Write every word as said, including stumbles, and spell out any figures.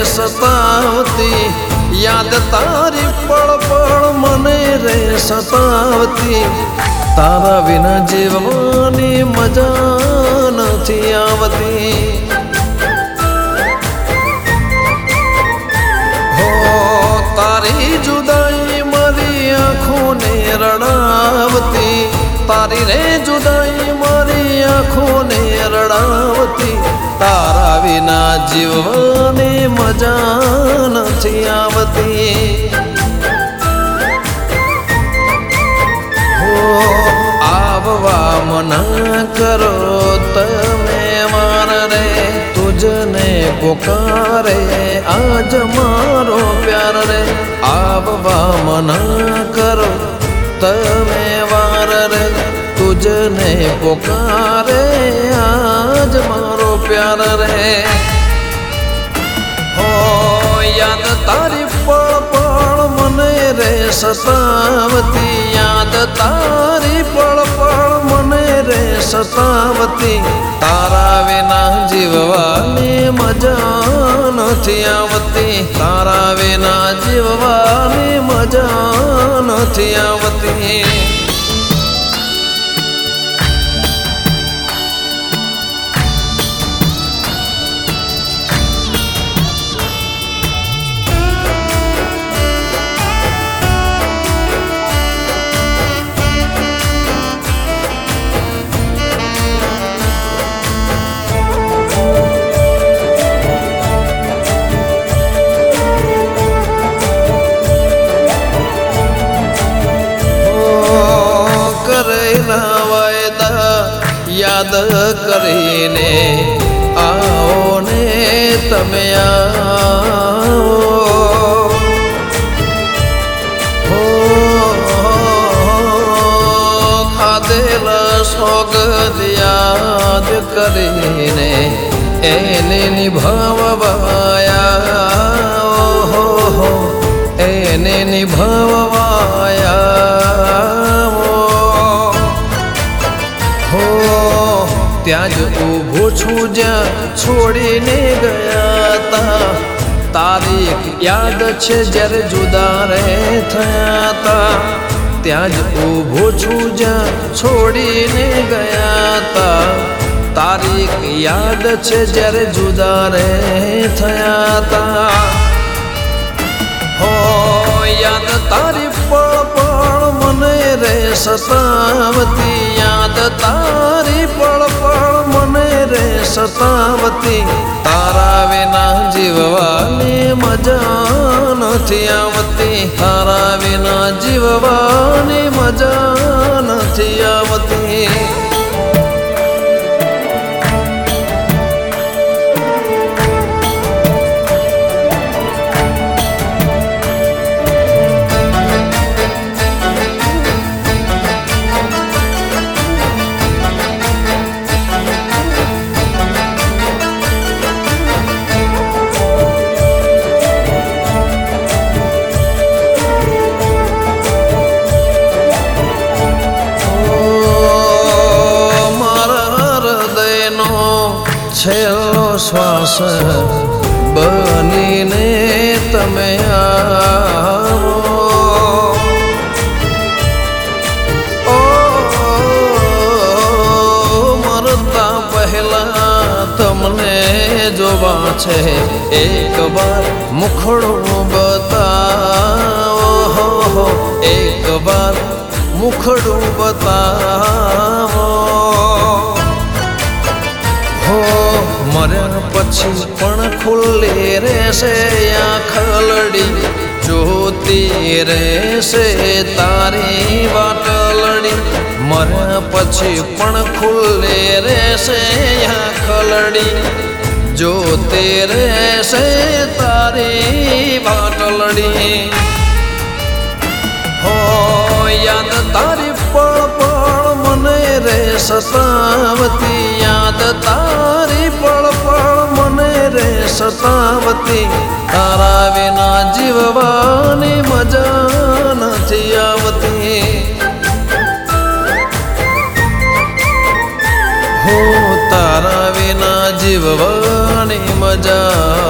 સતાવતી, યાદ તારી પળ પળ મને રે સતાવતી. તારા વિના જીવવાની મજા નથી આવતી. હો તારી જુદાઈ મારી આંખોને રડાવતી, તારી રે જુદાઈ મારી આંખોને રડાવતી. તારા વિના જીવવાની મજા નથી આવતી. આવવા મના કરો તમે મારા રે, તુજને પોકારે આજ મારો પ્યાર રે. આવવા મના કરો તમે વાર રે, તુજને પોકારે આજ મારો પ્યાર રે. હો યાદ તારી પળ પળ મને રે સતાવતી, યાદ તારી પળ પળ મને રે સતાવતી. તારા વિના જીવવાની મજા નથી આવતી, તારા વિના જીવવાની મજા નથી આવતી. યાદ કરીને આવો ને તમે આવો. હો ખાધેલા સોગદ યાદ કરીને એને નિભાવવાયા, હો એને નિભાવવાયા. ત્યાં જ ઊભો છું જ્યાં છોડીને ગયા તા, તારીખ યાદ છે જ્યારે જુદા રે થયા તા. ત્યાં જ ઊભો છું જ્યાં છોડીને ગયા તા, તારીખ યાદ છે જ્યારે જુદા રે થયા તા. હો યાદ તારી પળ પળ મને રે સતાવતી, યાદ તારી પળ પળ મને રે સતાવતી. તારા વિના જીવવાની મજા નથી આવતી, તારા વિના જીવવાની મજા નથી આવતી. છેલ્લો શ્વાસ બનીને તમે આવો. ઓ મરતા પહેલા તમને જોવા છે એક વાર મુખડું બતાવો, એક વાર મુખડું બતાવો. મર્યા પછી પણ ખુલ્લી રહેશે આંખલડી, જોતી રહેશે તારી વાટલડી. મર્યા પછી પણ ખુલ્લી રહેશે આંખલડી, જોતી રહેશે તારી વાટલડી. હો યાદ તારી પળ પળ મને રે સતાવતી, યાદ તારી પળ પળ મને રે સતાવતી. તારા વિના જીવવાની મજા નથી આવતી. હો તારા વિના જીવવાની મજા